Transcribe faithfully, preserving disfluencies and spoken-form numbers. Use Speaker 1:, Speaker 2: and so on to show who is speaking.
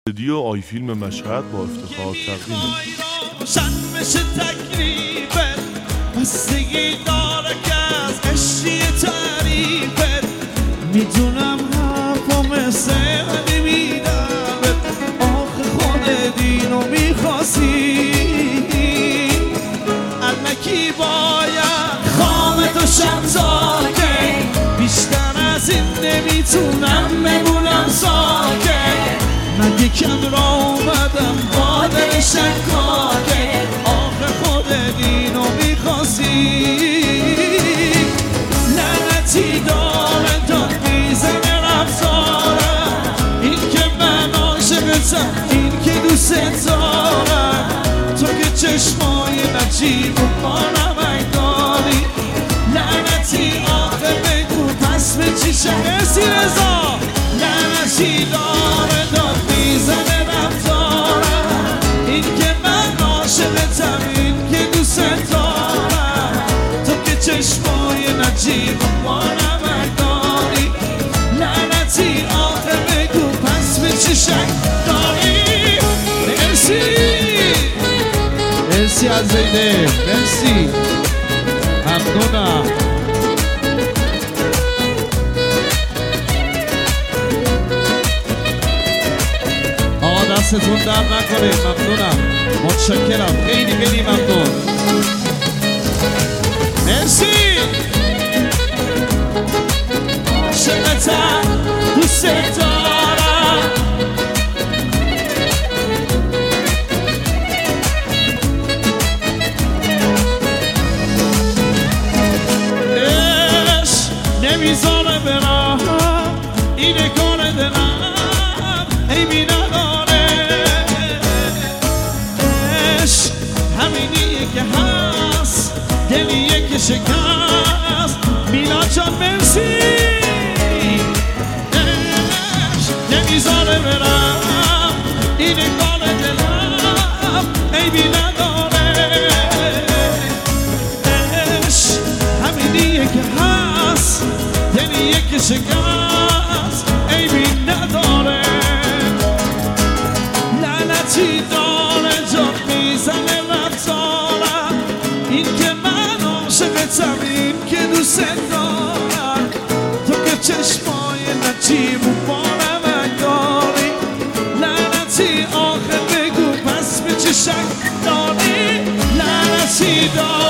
Speaker 1: دیو آی فیلم مشهد با افتخار تقدیم
Speaker 2: روشن بشه تکلیفت بستگی داره که از عشقی تعریفت میدونم حرفا مثل نمیدمت آخه خود دینو میخواستی الکی باید خامت و شمزاکه بیشتر از این نمیتونم بمونم ساکت من یکم را اومدم با دل شکاکه آخه خود دینو میخواستی لعنتی داره داد میزنه رفتارم این که من عاشقتم این که دوست دارم تو که چشمای نجیب و پانمک داری لعنتی آخه بگو پس به چی شهسی رضا لعنتی داره داد میزنه رفتارم این که من عاشقتم این که دوست دارم تو که چشمای نجیب و پانمک داری لعنتی آخه بگو پس به چی شک داری مرسی مرسی از زیده مرسی ممنونم دستتون در نکنید ممنونم متشکرم خیلی خیلی ممنون مرسی عاشقتم دوست دارم عشق نمیذاره برم اینه کار دلم عیبی نداره همینیه که هست دلیه که شکست میلاد جان مرسی نمیذاره برم اینه کار دلم عیبی نداره همینیه که هست دلیه که شکست عیبی نداره لعنتی داره جان میزنه این که من عاشقتم این که دوست دارم تو که چشمای نجیب و پانمک داری لعنتی آخه بگو پس به چه شک داری لعنتی داری